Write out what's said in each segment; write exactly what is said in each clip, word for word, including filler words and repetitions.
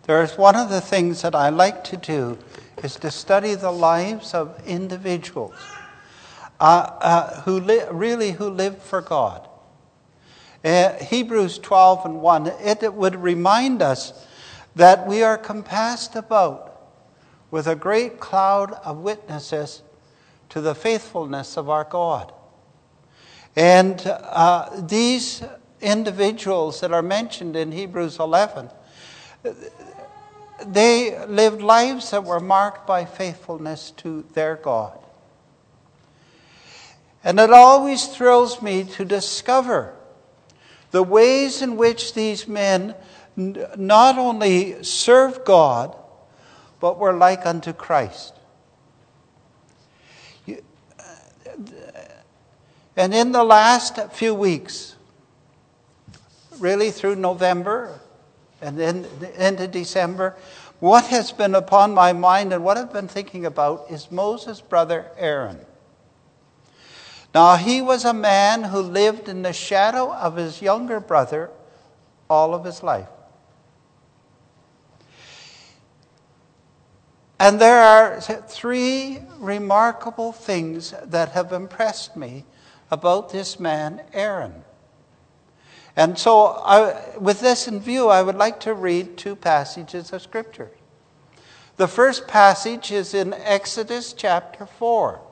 There's one of the things that I like to do is to study the lives of individuals uh, uh, who li- really who lived for God. Uh, Hebrews twelve and one, it, it would remind us that we are compassed about with a great cloud of witnesses to the faithfulness of our God. And uh, these individuals that are mentioned in Hebrews eleven, they lived lives that were marked by faithfulness to their God. And it always thrills me to discover the ways in which these men n- not only served God, but were like unto Christ. You, and in the last few weeks, really through November and then into December, what has been upon my mind and what I've been thinking about is Moses' brother Aaron. Now, he was a man who lived in the shadow of his younger brother all of his life. And there are three remarkable things that have impressed me about this man, Aaron. And so, I, with this in view, I would like to read two passages of Scripture. The first passage is in Exodus chapter four.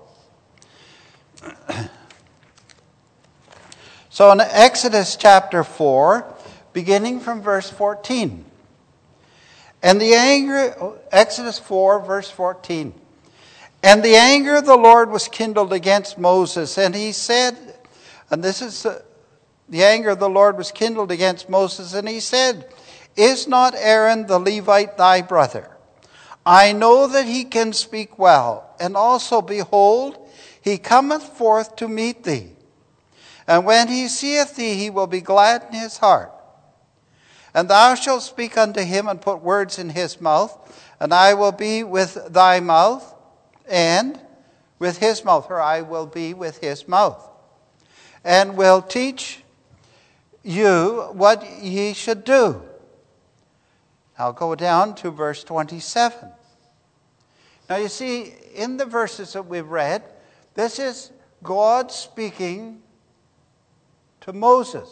So in Exodus chapter four, beginning from verse fourteen. And the anger, Exodus four, verse fourteen. And the anger of the Lord was kindled against Moses, and he said, and this is uh, the anger of the Lord was kindled against Moses, and he said, Is not Aaron the Levite thy brother? I know that he can speak well, and also, behold, he cometh forth to meet thee. And when he seeth thee, he will be glad in his heart. And thou shalt speak unto him, and put words in his mouth, and I will be with thy mouth, and with his mouth, or I will be with his mouth, and will teach you what ye should do. I'll go down to verse twenty-seven. Now you see, in the verses that we've read, this is God speaking to Moses.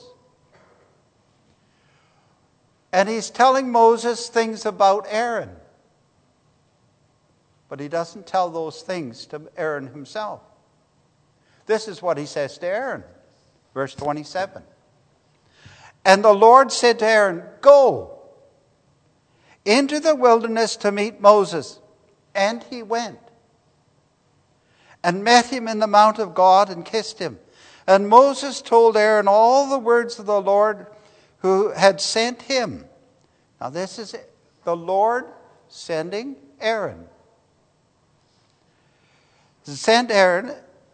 And he's telling Moses things about Aaron. But he doesn't tell those things to Aaron himself. This is what he says to Aaron. Verse twenty-seven. And the Lord said to Aaron, Go into the wilderness to meet Moses. And he went and met him in the mount of God and kissed him. And Moses told Aaron all the words of the Lord who had sent him. Now this is the Lord sending Aaron. Sent Aaron,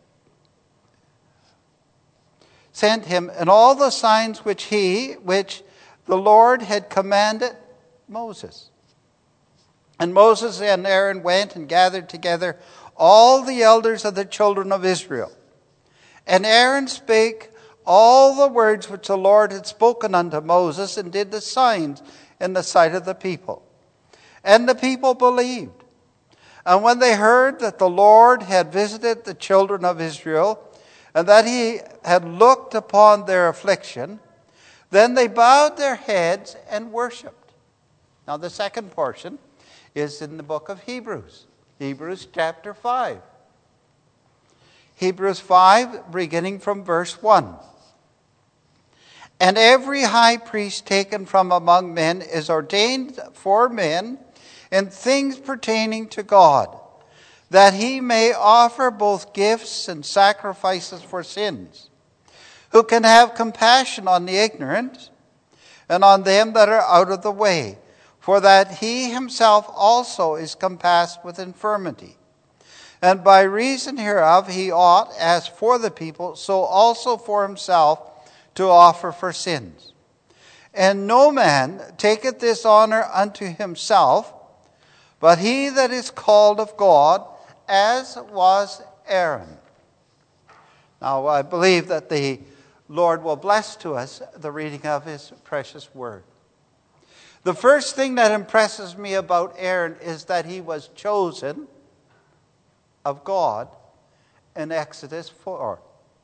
sent him, and all the signs which he, which the Lord had commanded Moses. And Moses and Aaron went and gathered together all the elders of the children of Israel. And Aaron spake all the words which the Lord had spoken unto Moses, and did the signs in the sight of the people. And the people believed. And when they heard that the Lord had visited the children of Israel, and that he had looked upon their affliction, then they bowed their heads and worshipped. Now the second portion is in the book of Hebrews. Hebrews chapter five. Hebrews five, beginning from verse one. And every high priest taken from among men is ordained for men in things pertaining to God, that he may offer both gifts and sacrifices for sins, who can have compassion on the ignorant and on them that are out of the way, for that he himself also is compassed with infirmity. And by reason hereof he ought, as for the people, so also for himself, to offer for sins. And no man taketh this honor unto himself, but he that is called of God, as was Aaron. Now I believe that the Lord will bless to us the reading of his precious word. The first thing that impresses me about Aaron is that he was chosen of God in Exodus four.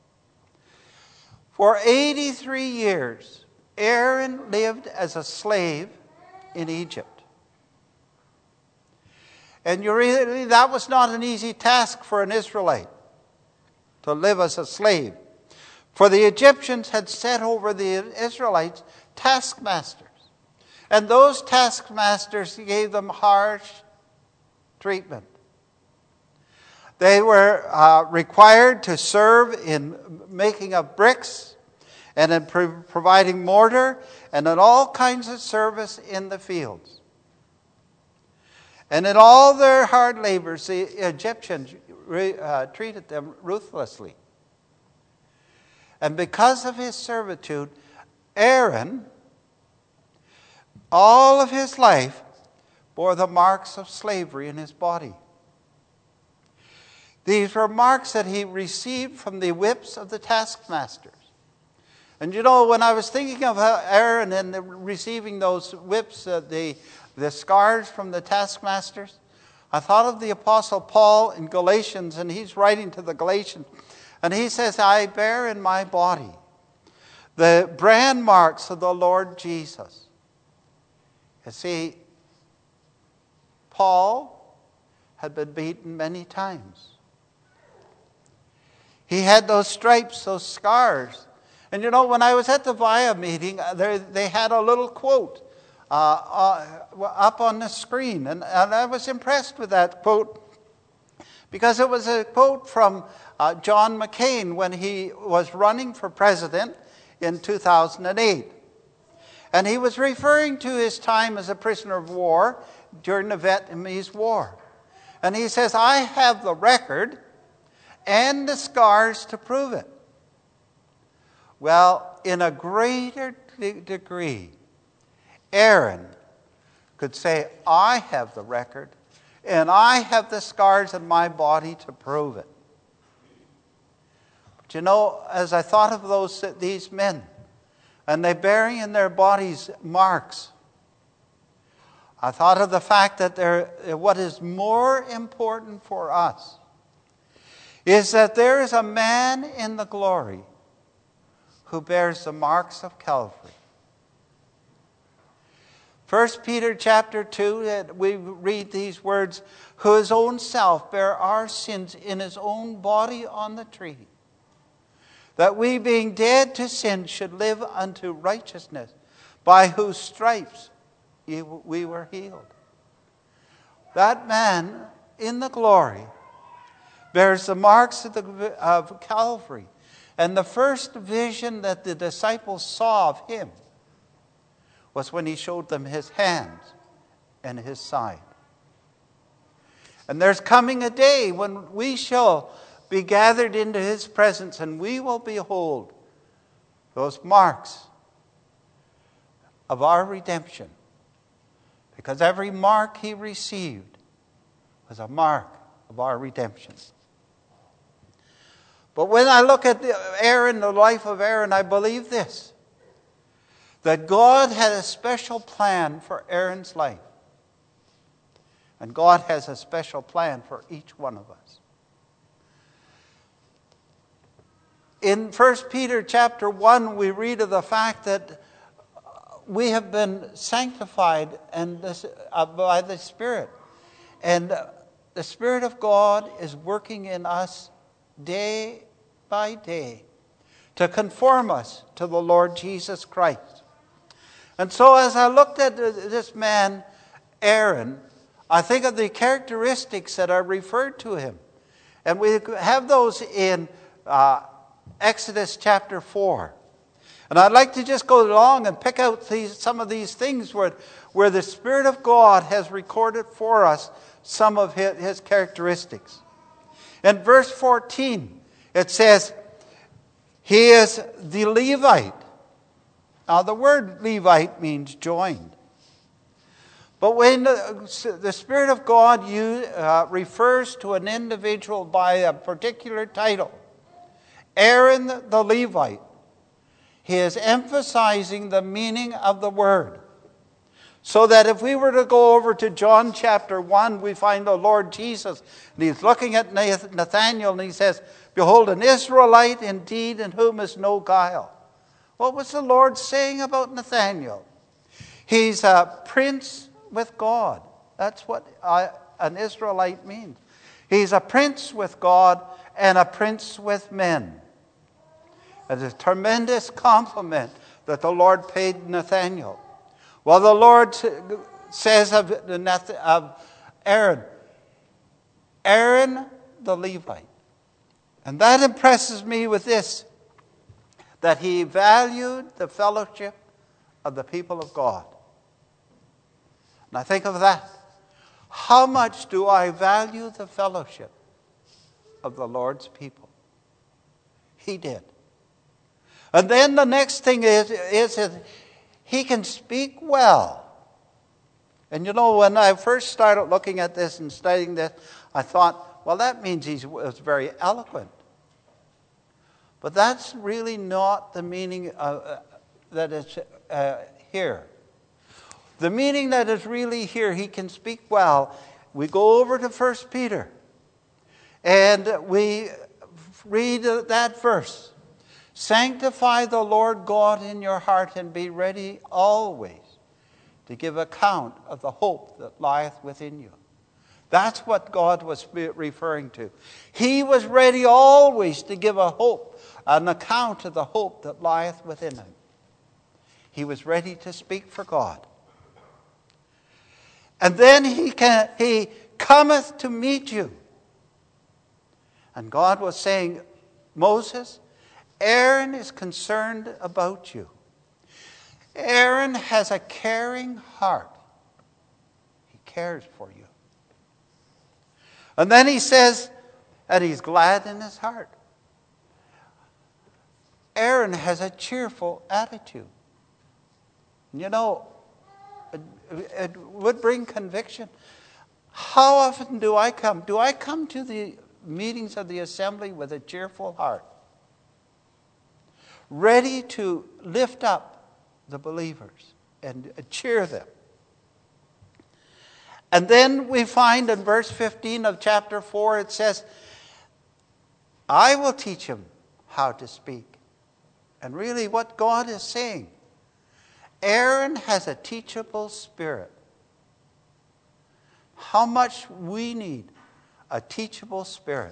For eighty-three years, Aaron lived as a slave in Egypt. And you really, that was not an easy task for an Israelite, to live as a slave. For the Egyptians had set over the Israelites taskmasters. And those taskmasters gave them harsh treatment. They were uh, required to serve in making of bricks and in pro- providing mortar and in all kinds of service in the fields. And in all their hard labors, the Egyptians re- uh, treated them ruthlessly. And because of his servitude, Aaron, all of his life, bore the marks of slavery in his body. These were marks that he received from the whips of the taskmasters. And you know, when I was thinking of Aaron and the, receiving those whips, uh, the, the scars from the taskmasters, I thought of the Apostle Paul in Galatians, and he's writing to the Galatians. And he says, I bear in my body the brand marks of the Lord Jesus. You see, Paul had been beaten many times. He had those stripes, those scars. And you know, when I was at the V I A meeting, they, they had a little quote uh, uh, up on the screen. And, and I was impressed with that quote because it was a quote from uh, John McCain when he was running for president in two thousand eight. And he was referring to his time as a prisoner of war during the Vietnamese War. And he says, I have the record and the scars to prove it. Well, in a greater de- degree, Aaron could say, I have the record and I have the scars in my body to prove it. But you know, as I thought of those these men, and they bearing in their bodies marks, I thought of the fact that there, what is more important for us is that there is a man in the glory who bears the marks of Calvary. First Peter chapter two, we read these words, who his own self bare our sins in his own body on the tree, that we being dead to sin should live unto righteousness, by whose stripes we were healed. That man in the glory bears the marks of, the, of Calvary. And the first vision that the disciples saw of him was when he showed them his hands and his side. And there's coming a day when we shall be gathered into his presence, and we will behold those marks of our redemption. Because every mark he received was a mark of our redemption. But when I look at Aaron, the life of Aaron, I believe this, that God had a special plan for Aaron's life. And God has a special plan for each one of us. In First Peter chapter one, we read of the fact that we have been sanctified and this, uh, by the Spirit. And the Spirit of God is working in us day by day to conform us to the Lord Jesus Christ. And so as I looked at this man, Aaron, I think of the characteristics that are referred to him. And we have those in uh, Exodus chapter four. And I'd like to just go along and pick out these, some of these things where, where the Spirit of God has recorded for us some of his, his characteristics. In verse fourteen, it says, he is the Levite. Now the word Levite means joined. But when the, the Spirit of God you, uh, refers to an individual by a particular title, Aaron the Levite, he is emphasizing the meaning of the word. So that if we were to go over to John chapter one, we find the Lord Jesus, and he's looking at Nathanael, and he says, "Behold, an Israelite indeed, in whom is no guile." What was the Lord saying about Nathanael? He's a prince with God. That's what uh, an Israelite means. He's a prince with God and a prince with men. It's a tremendous compliment that the Lord paid Nathanael. Well, the Lord says of, of Aaron, Aaron the Levite. And that impresses me with this, that he valued the fellowship of the people of God. And I think of that. How much do I value the fellowship of the Lord's people? He did. And then the next thing is, is that he can speak well. And you know, when I first started looking at this and studying this, I thought, well, that means he was very eloquent. But that's really not the meaning of, uh, that is uh, here. The meaning that is really here, he can speak well. We go over to First Peter, and we read that verse. Sanctify the Lord God in your heart, and be ready always to give account of the hope that lieth within you. That's what God was referring to. He was ready always to give a hope, an account of the hope that lieth within him. He was ready to speak for God. And then he can, he cometh to meet you. And God was saying, Moses, Aaron is concerned about you. Aaron has a caring heart. He cares for you. And then he says, and he's glad in his heart. Aaron has a cheerful attitude. You know, it, it would bring conviction. How often do I come? Do I come to the meetings of the assembly with a cheerful heart? Ready to lift up the believers and cheer them. And then we find in verse fifteen of chapter four, it says, I will teach him how to speak. And really what God is saying, Aaron has a teachable spirit. How much we need a teachable spirit.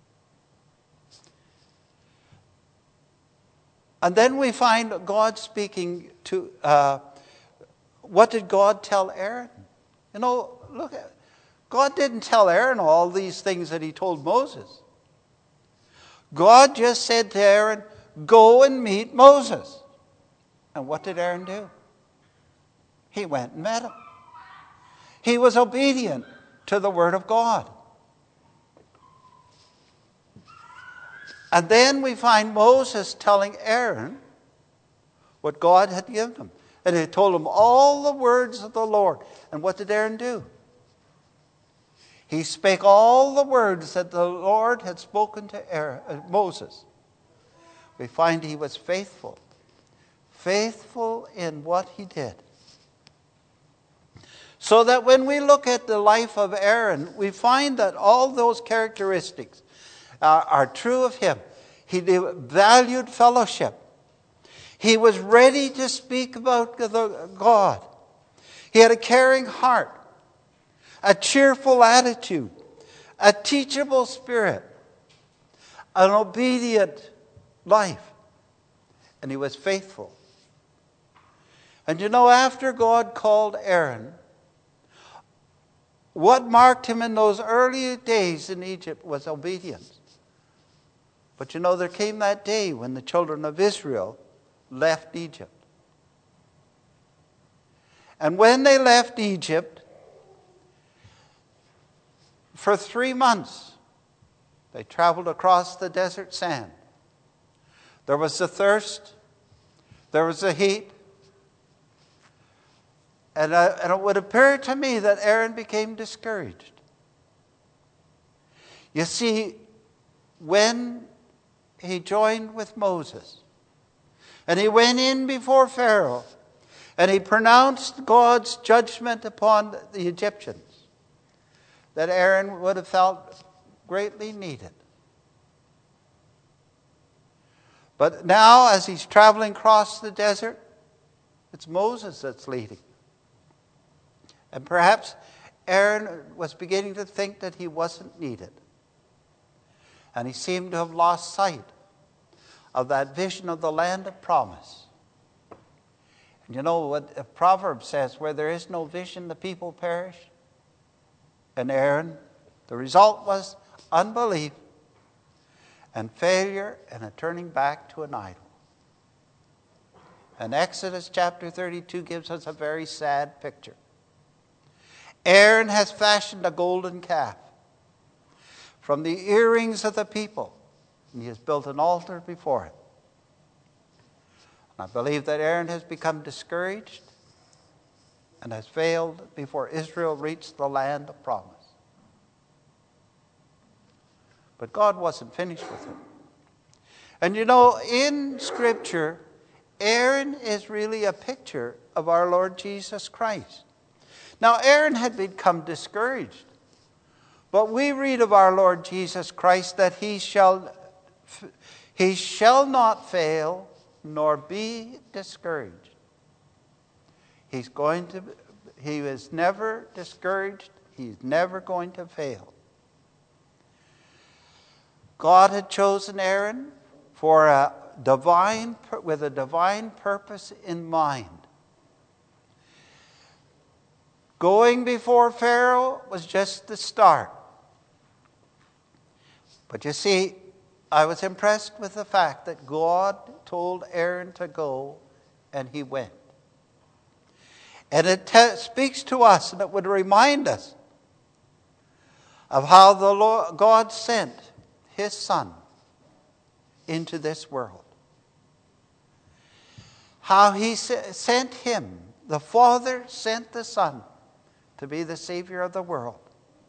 And then we find God speaking to, uh, what did God tell Aaron? You know, look, God didn't tell Aaron all these things that he told Moses. God just said to Aaron, go and meet Moses. And what did Aaron do? He went and met him. He was obedient to the word of God. And then we find Moses telling Aaron what God had given him. And he told him all the words of the Lord. And what did Aaron do? He spake all the words that the Lord had spoken to Aaron, uh, Moses. We find he was faithful. Faithful in what he did. So that when we look at the life of Aaron, we find that all those characteristics are, are true of him. He valued fellowship. He was ready to speak about the God. He had a caring heart, a cheerful attitude, a teachable spirit, an obedient life. And he was faithful. And you know, after God called Aaron, what marked him in those early days in Egypt was obedience. But you know, there came that day when the children of Israel left Egypt. And when they left Egypt, for three months, they traveled across the desert sand. There was the thirst, there was the heat, and, uh, and it would appear to me that Aaron became discouraged. You see, when he joined with Moses, and he went in before Pharaoh, And he pronounced God's judgment upon the Egyptians that Aaron would have felt greatly needed. But now, as he's traveling across the desert, it's Moses that's leading. And perhaps Aaron was beginning to think that he wasn't needed. And he seemed to have lost sight of that vision of the land of promise. And you know what the proverb says, where there is no vision, the people perish. And Aaron, the result was unbelief and failure and a turning back to an idol. And Exodus chapter thirty-two gives us a very sad picture. Aaron has fashioned a golden calf from the earrings of the people, and he has built an altar before it. And I believe that Aaron has become discouraged and has failed before Israel reached the land of promise. But God wasn't finished with him. And you know, in Scripture, Aaron is really a picture of our Lord Jesus Christ. Now, Aaron had become discouraged. But we read of our Lord Jesus Christ that he shall, he shall not fail nor be discouraged. He's going to, he is never discouraged. He's never going to fail. God had chosen Aaron for a divine, with a divine purpose in mind. Going before Pharaoh was just the start. But you see, I was impressed with the fact that God told Aaron to go, and he went. And it te- speaks to us, and it would remind us of how the Lord, God sent his Son into this world. How he sent him, the Father sent the Son to be the Savior of the world.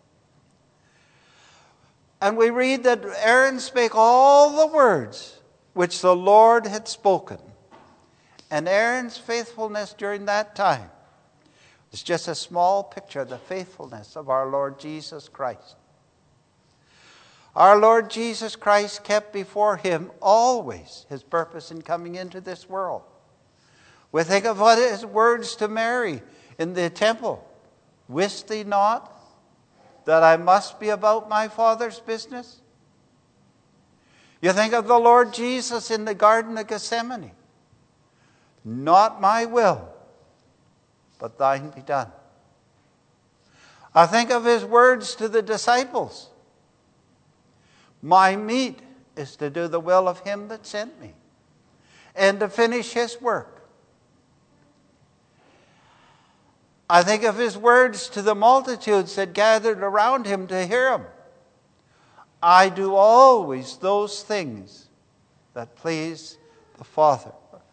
And we read that Aaron spake all the words which the Lord had spoken. And Aaron's faithfulness during that time is just a small picture of the faithfulness of our Lord Jesus Christ. Our Lord Jesus Christ kept before him always his purpose in coming into this world. We think of what his words to Mary in the temple. Wist thee not that I must be about my Father's business? You think of the Lord Jesus in the Garden of Gethsemane. Not my will, but thine be done. I think of his words to the disciples. My meat is to do the will of him that sent me, and to finish his work. I think of his words to the multitudes that gathered around him to hear him. I do always those things that please the Father.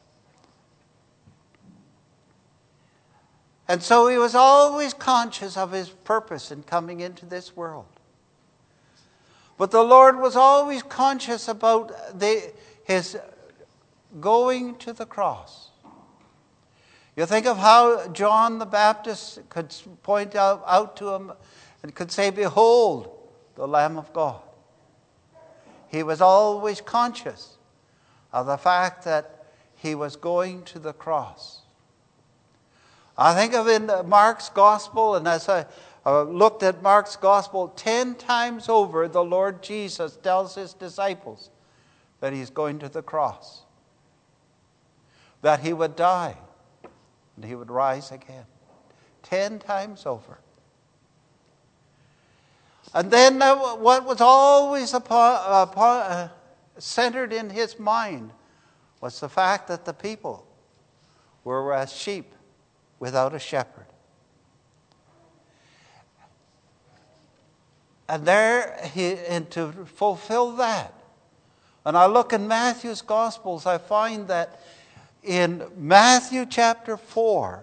And so he was always conscious of his purpose in coming into this world. But the Lord was always conscious about the, his going to the cross. You think of how John the Baptist could point out, out to him and could say, behold, the Lamb of God. He was always conscious of the fact that he was going to the cross. I think of in Mark's Gospel, and as I uh, looked at Mark's Gospel, ten times over the Lord Jesus tells his disciples that he's going to the cross, that he would die, and he would rise again. Ten times over. And then uh, what was always upon, upon, uh, centered in his mind was the fact that the people were as sheep without a shepherd. And there, he, and to fulfill that, and I look in Matthew's Gospels, I find that in Matthew chapter four,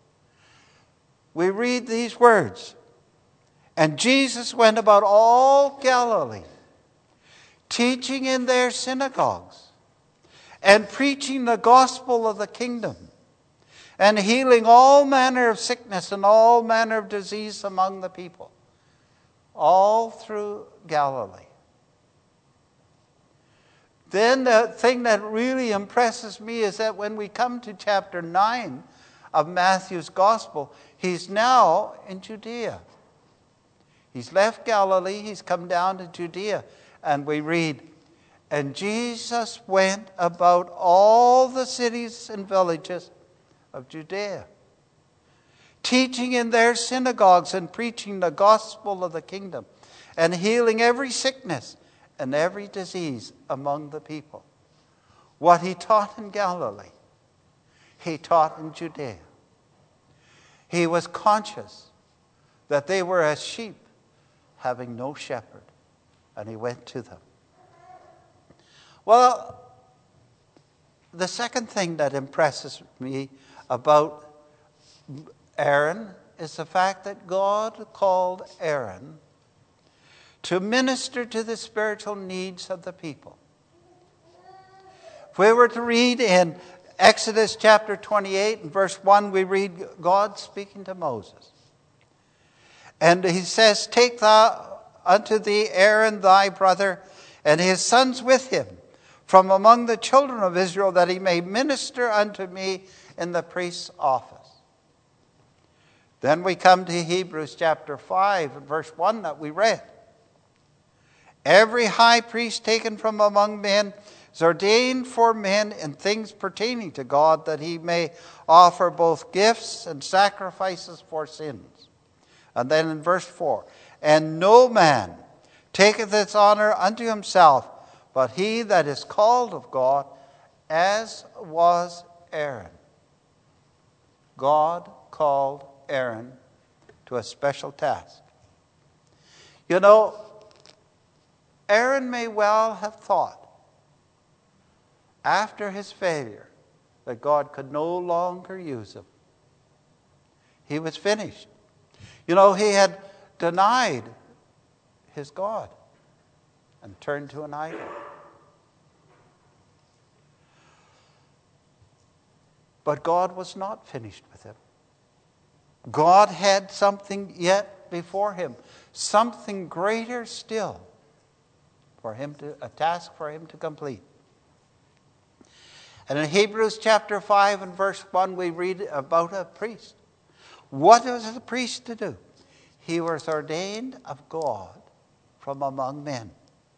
we read these words. And Jesus went about all Galilee, teaching in their synagogues, and preaching the gospel of the kingdom, and healing all manner of sickness and all manner of disease among the people, all through Galilee. Then the thing that really impresses me is that when we come to chapter nine of Matthew's Gospel, he's now in Judea. He's left Galilee, he's come down to Judea, and we read, "And Jesus went about all the cities and villages of Judea, teaching in their synagogues and preaching the gospel of the kingdom, and healing every sickness and every disease among the people." What he taught in Galilee, he taught in Judea. He was conscious that they were as sheep having no shepherd, and he went to them. Well, the second thing that impresses me about Aaron is the fact that God called Aaron to minister to the spiritual needs of the people. If we were to read in Exodus chapter twenty-eight and verse one, we read God speaking to Moses. And he says, "Take thou unto thee Aaron thy brother and his sons with him from among the children of Israel, that he may minister unto me in the priest's office." Then we come to Hebrews chapter five and verse one that we read. "Every high priest taken from among men is ordained for men in things pertaining to God, that he may offer both gifts and sacrifices for sins." And then in verse four, "And no man taketh his honor unto himself, but he that is called of God, as was Aaron." God called Aaron to a special task. You know, Aaron may well have thought, after his failure, that God could no longer use him. He was finished. You know, he had denied his God and turned to an idol. But God was not finished with him. God had something yet before him, something greater still for him to, a task for him to complete. And in Hebrews chapter five and verse one, we read about a priest. What was the priest to do? He was ordained of God from among men,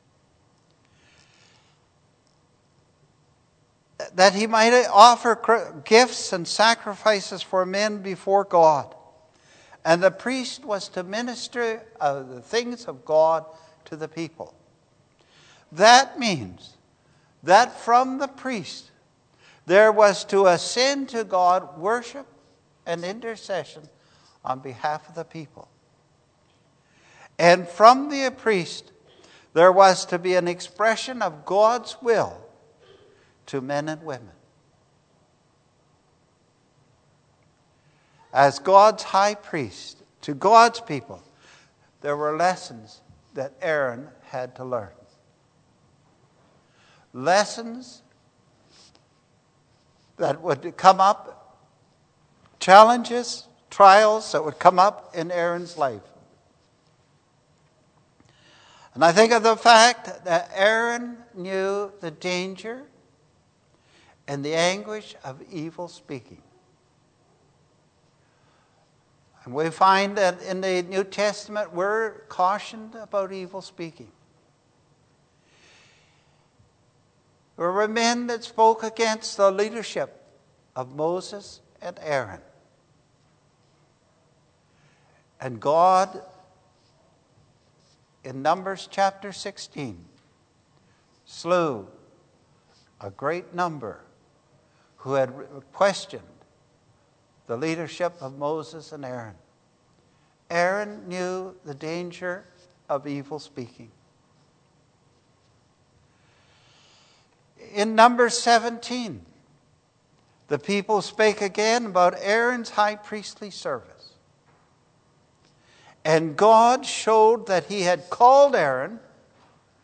that he might offer gifts and sacrifices for men before God. And the priest was to minister uh, the things of God to the people. That means that from the priest there was to ascend to God worship and intercession on behalf of the people. And from the priest there was to be an expression of God's will to men and women. As God's high priest to God's people, there were lessons that Aaron had to learn. Lessons that would come up, challenges, trials that would come up in Aaron's life. And I think of the fact that Aaron knew the danger and the anguish of evil speaking. And we find that in the New Testament we're cautioned about evil speaking. There were men that spoke against the leadership of Moses and Aaron. And God, in Numbers chapter sixteen, slew a great number who had questioned the leadership of Moses and Aaron. Aaron knew the danger of evil speaking. In Numbers seventeen, the people spake again about Aaron's high priestly service. And God showed that he had called Aaron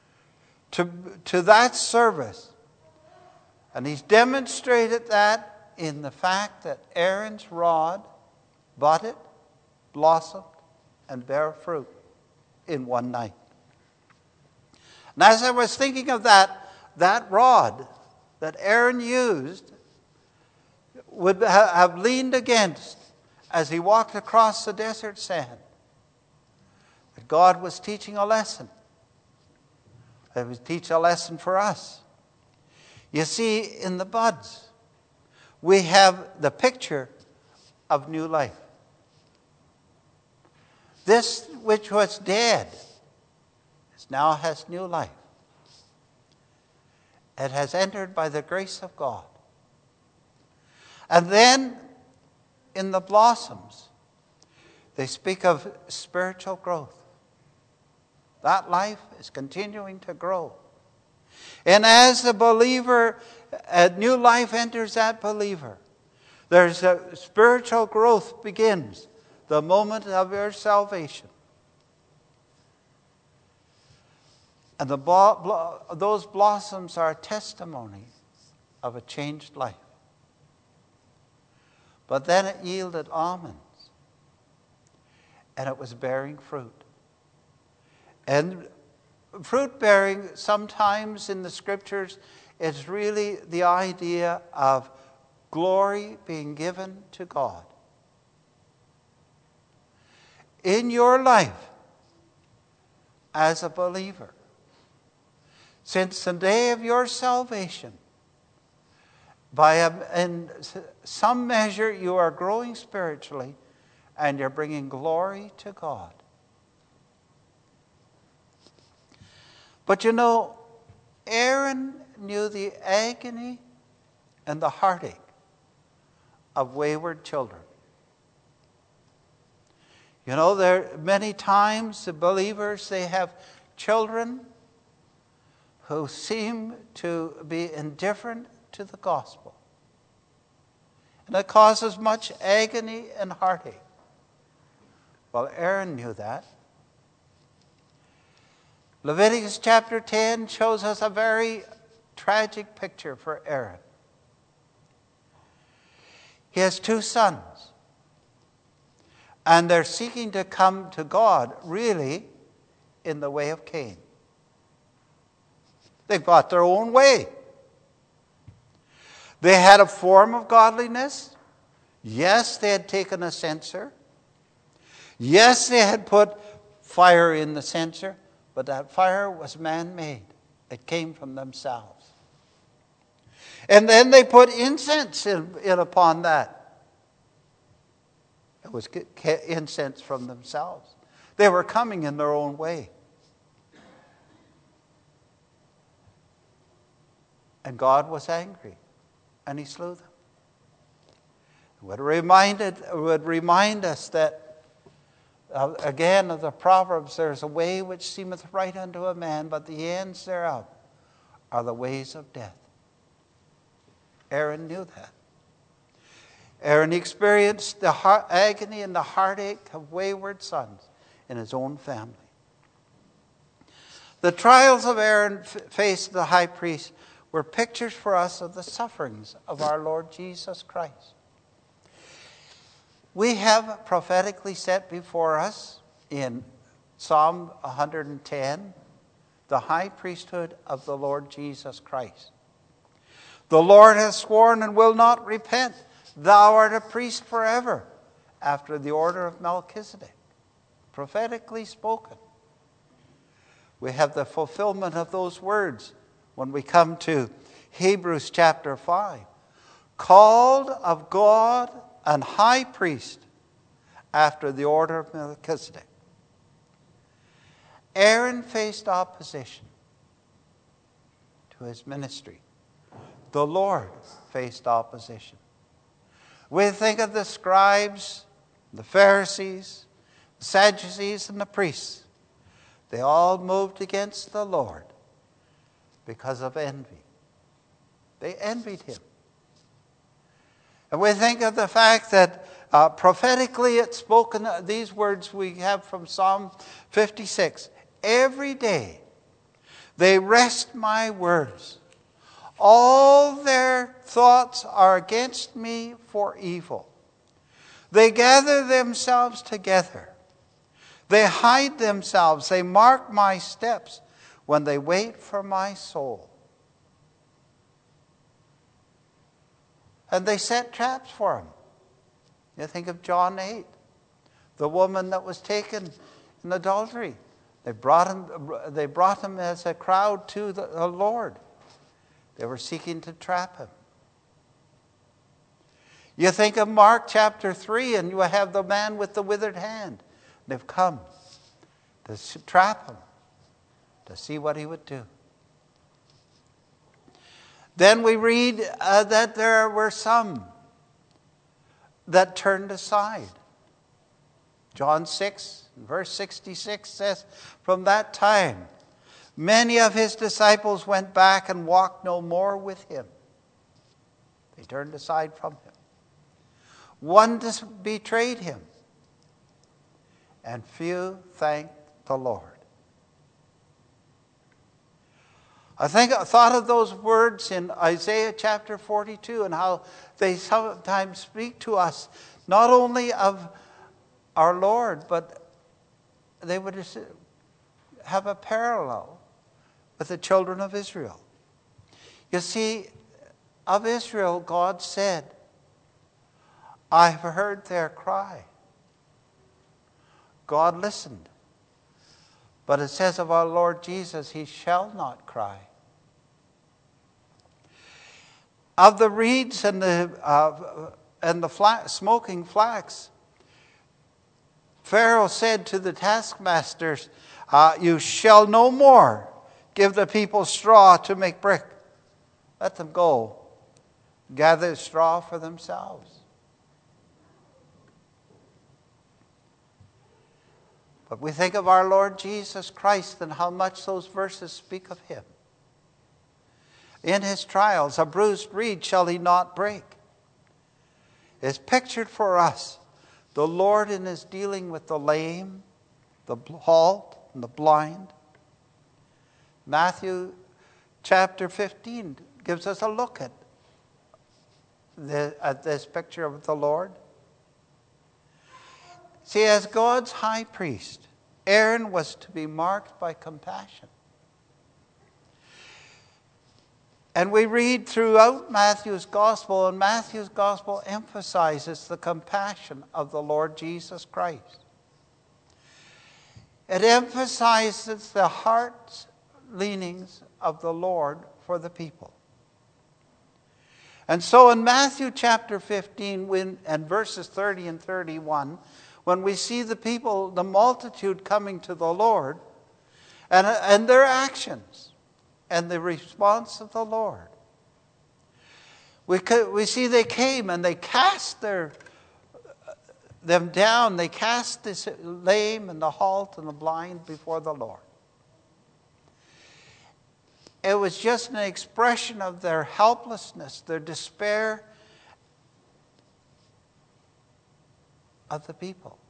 to, to that service. And he's demonstrated that in the fact that Aaron's rod budded, blossomed, and bare fruit in one night. And as I was thinking of that, that rod that Aaron used would have leaned against as he walked across the desert sand, that God was teaching a lesson. He would teach a lesson for us. You see, in the buds, we have the picture of new life. This which was dead now has new life. It has entered by the grace of God. And then in the blossoms, they speak of spiritual growth. That life is continuing to grow. And as the believer, a new life enters that believer, there's a spiritual growth begins the moment of your salvation. And the blo- blo- those blossoms are a testimony of a changed life. But then it yielded almonds, and it was bearing fruit. And fruit bearing, sometimes in the scriptures, is really the idea of glory being given to God. In your life, as a believer, since the day of your salvation, by a, in some measure you are growing spiritually and you're bringing glory to God. But you know, Aaron knew the agony and the heartache of wayward children. You know, there many times the believers, they have children who seem to be indifferent to the gospel. And it causes much agony and heartache. Well, Aaron knew that. Leviticus chapter ten shows us a very tragic picture for Aaron. He has two sons. And they're seeking to come to God, really, in the way of Cain. They've got their own way. They had a form of godliness. Yes, they had taken a censer. Yes, they had put fire in the censer, but that fire was man-made. It came from themselves. And then they put incense in, in upon that. It was incense from themselves. They were coming in their own way. And God was angry, and he slew them. It would, reminded, it would remind us that, uh, again, of the Proverbs, there's a way which seemeth right unto a man, but the ends thereof are the ways of death. Aaron knew that. Aaron experienced the heart, agony and the heartache of wayward sons in his own family. The trials of Aaron faced the high priest were pictures for us of the sufferings of our Lord Jesus Christ. We have prophetically set before us in Psalm one hundred ten the high priesthood of the Lord Jesus Christ. The Lord has sworn and will not repent. Thou art a priest forever, after the order of Melchizedek. Prophetically spoken. We have the fulfillment of those words when we come to Hebrews chapter five. Called of God and high priest after the order of Melchizedek. Aaron faced opposition to his ministry. The Lord faced opposition. We think of the scribes, the Pharisees, the Sadducees, and the priests. They all moved against the Lord because of envy. They envied him. And we think of the fact that uh, prophetically it's spoken, uh, these words we have from Psalm fifty-six. Every day they wrest my words. All their thoughts are against me for evil. They gather themselves together. They hide themselves. They mark my steps when they wait for my soul. And they set traps for him. You think of John eight, the woman that was taken in adultery. They brought him, they brought him as a crowd to the, the Lord. They were seeking to trap him. You think of Mark chapter three, and you have the man with the withered hand. They've come to trap him, to see what he would do. Then we read uh, that there were some that turned aside. John six, verse sixty-six says, from that time, many of his disciples went back and walked no more with him. They turned aside from him. One betrayed him, and few thanked the Lord. I think I thought of those words in Isaiah chapter forty-two and how they sometimes speak to us not only of our Lord, but they would have a parallel with the children of Israel. You see, of Israel, God said, I have heard their cry. God listened. But it says of our Lord Jesus, he shall not cry. Of the reeds and the uh, and the fla- smoking flax, Pharaoh said to the taskmasters, uh, you shall no more give the people straw to make brick. Let them go, gather straw for themselves. But we think of our Lord Jesus Christ and how much those verses speak of him. In his trials, a bruised reed shall he not break. It's pictured for us the Lord in his dealing with the lame, the halt, and the blind. Matthew chapter fifteen gives us a look at, the, at this picture of the Lord. See, as God's high priest, Aaron was to be marked by compassion. And we read throughout Matthew's gospel, and Matthew's gospel emphasizes the compassion of the Lord Jesus Christ. It emphasizes the heart's leanings of the Lord for the people. And so in Matthew chapter fifteen when, and verses thirty and thirty-one, when we see the people, the multitude coming to the Lord, and, and their actions, and the response of the Lord. We, could, we see they came and they cast their, them down. They cast the lame and the halt and the blind before the Lord. It was just an expression of their helplessness, their despair of the people.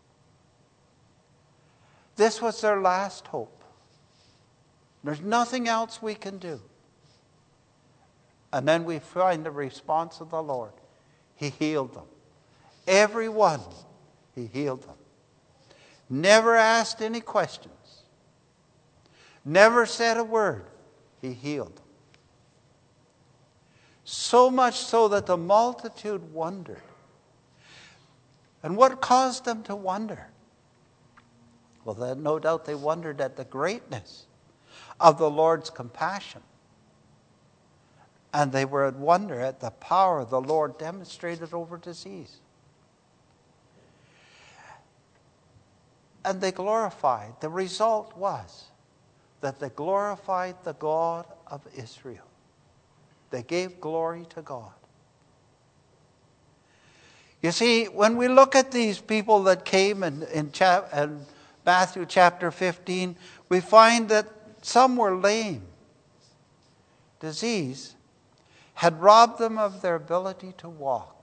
This was their last hope. There's nothing else we can do. And then we find the response of the Lord. He healed them. Every one, he healed them. Never asked any questions. Never said a word. He healed them. So much so that the multitude wondered. And what caused them to wonder? Well, then, no doubt they wondered at the greatness of the Lord's compassion. And they were at wonder at the power the Lord demonstrated over disease. And they glorified. The result was that they glorified the God of Israel. They gave glory to God. You see, when we look at these people that came in, in, chap, in Matthew chapter fifteen, we find that some were lame. Disease had robbed them of their ability to walk.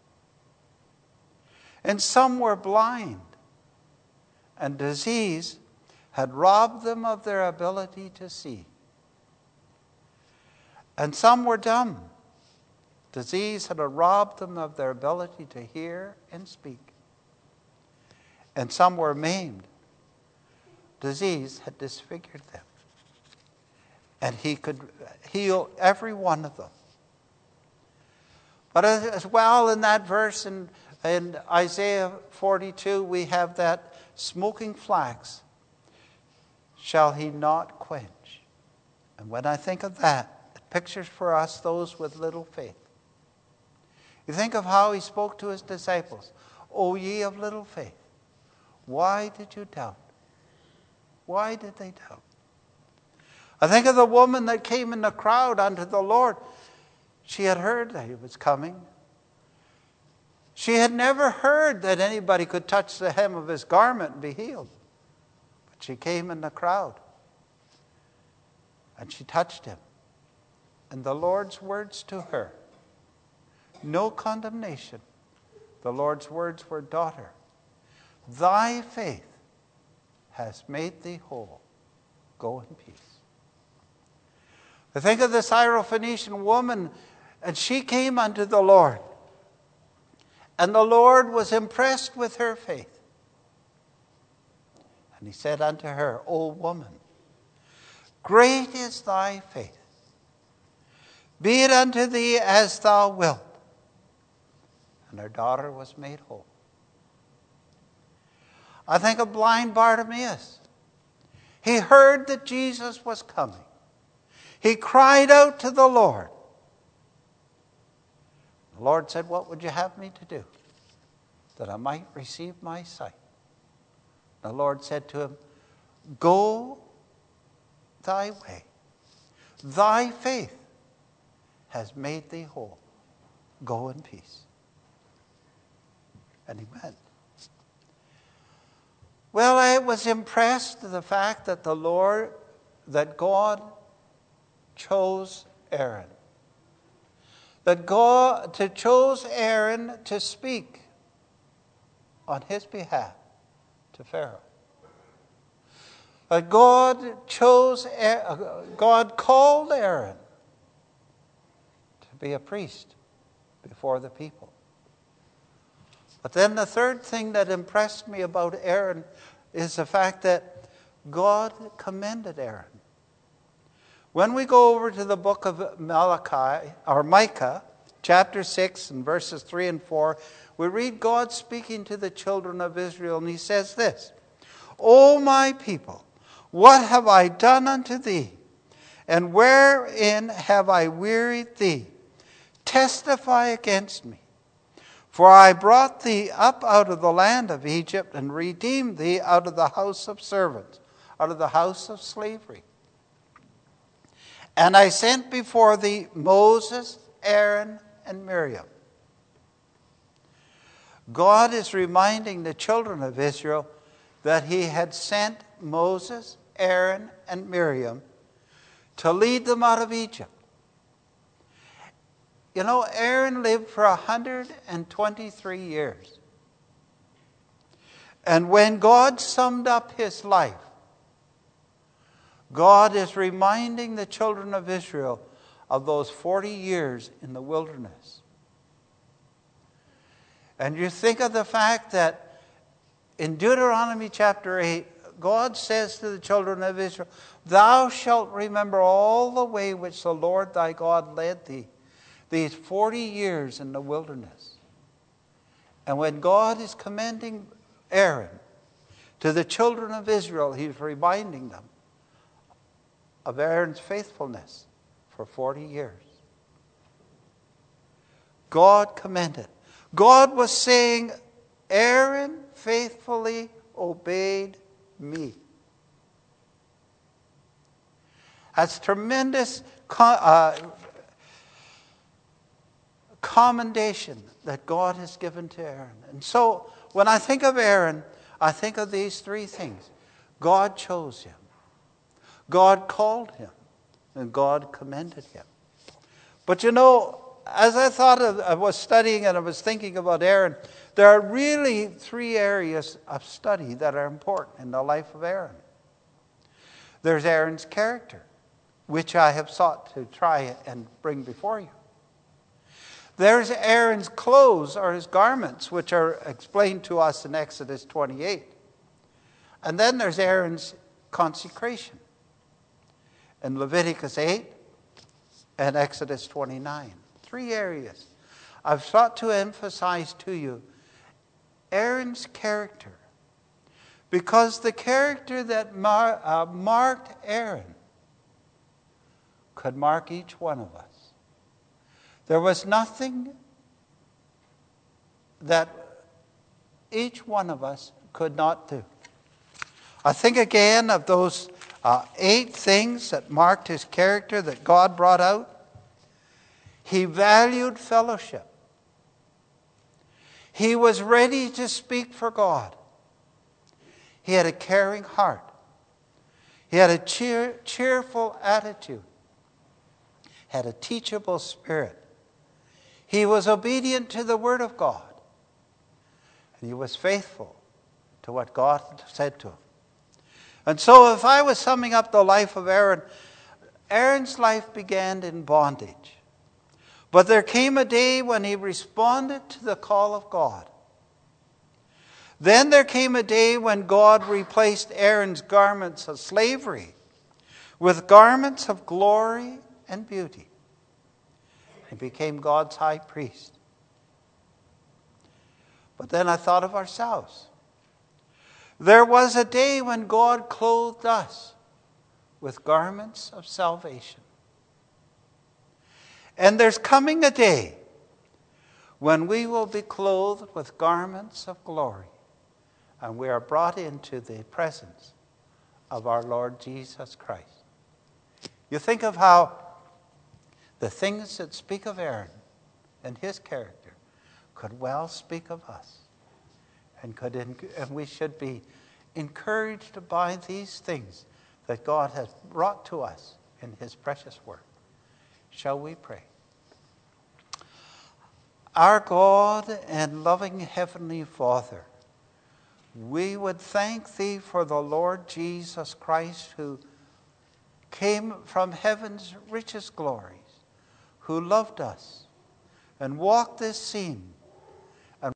And some were blind. And disease had robbed them of their ability to see. And some were dumb. Disease had robbed them of their ability to hear and speak. And some were maimed. Disease had disfigured them. And he could heal every one of them. But as well in that verse in, in Isaiah forty-two, we have that smoking flax shall he not quench. And when I think of that, it pictures for us those with little faith. You think of how he spoke to his disciples. O ye of little faith, why did you doubt? Why did they doubt? I think of the woman that came in the crowd unto the Lord. She had heard that he was coming. She had never heard that anybody could touch the hem of his garment and be healed. But she came in the crowd. And she touched him. And the Lord's words to her, no condemnation. The Lord's words were, daughter, thy faith has made thee whole. Go in peace. I think of the Syrophoenician woman, and she came unto the Lord. And the Lord was impressed with her faith. And he said unto her, O woman, great is thy faith. Be it unto thee as thou wilt. And her daughter was made whole. I think of blind Bartimaeus. He heard that Jesus was coming. He cried out to the Lord. The Lord said, what would you have me to do? That I might receive my sight. The Lord said to him, go thy way. Thy faith has made thee whole. Go in peace. And he went. Well, I was impressed with the fact that the Lord, that God chose Aaron. That God to chose Aaron to speak on his behalf to Pharaoh. That God chose, God called Aaron to be a priest before the people. But then the third thing that impressed me about Aaron is the fact that God commended Aaron. When we go over to the book of Malachi, or Micah, chapter six and verses three and four, we read God speaking to the children of Israel, and he says this, O my people, what have I done unto thee? And wherein have I wearied thee? Testify against me. For I brought thee up out of the land of Egypt and redeemed thee out of the house of servants, out of the house of slavery. And I sent before thee Moses, Aaron, and Miriam. God is reminding the children of Israel that he had sent Moses, Aaron, and Miriam to lead them out of Egypt. You know, Aaron lived for one hundred twenty-three years. And when God summed up his life, God is reminding the children of Israel of those forty years in the wilderness. And you think of the fact that in Deuteronomy chapter eight, God says to the children of Israel, thou shalt remember all the way which the Lord thy God led thee these forty years in the wilderness. And when God is commending Aaron to the children of Israel, he's reminding them of Aaron's faithfulness for forty years. God commended. God was saying, Aaron faithfully obeyed me. That's tremendous uh, commendation that God has given to Aaron. And so when I think of Aaron, I think of these three things. God chose him. God called him. And God commended him. But you know, as I thought of, I was studying and I was thinking about Aaron, there are really three areas of study that are important in the life of Aaron. There's Aaron's character. which I have sought to try and bring before you. There's Aaron's clothes or his garments, which are explained to us in Exodus twenty-eight. And then there's Aaron's consecration in Leviticus eight and Exodus twenty-nine. Three areas. I've sought to emphasize to you Aaron's character, because the character that mar- uh, marked Aaron could mark each one of us. There was nothing that each one of us could not do. I think again of those uh, eight things that marked his character that God brought out. He valued fellowship. He was ready to speak for God. He had a caring heart. He had a cheer, cheerful attitude. Had a teachable spirit. He was obedient to the Word of God. And he was faithful to what God said to him. And so if I was summing up the life of Aaron, Aaron's life began in bondage. But there came a day when he responded to the call of God. Then there came a day when God replaced Aaron's garments of slavery with garments of glory and beauty. He became God's high priest. But then I thought of ourselves. There was a day when God clothed us with garments of salvation. And there's coming a day when we will be clothed with garments of glory. And we are brought into the presence of our Lord Jesus Christ. You think of how the things that speak of Aaron and his character could well speak of us. And, could, and we should be encouraged by these things that God has brought to us in his precious word. Shall we pray? Our God and loving Heavenly Father, we would thank thee for the Lord Jesus Christ, who came from heaven's richest glories, who loved us and walked this scene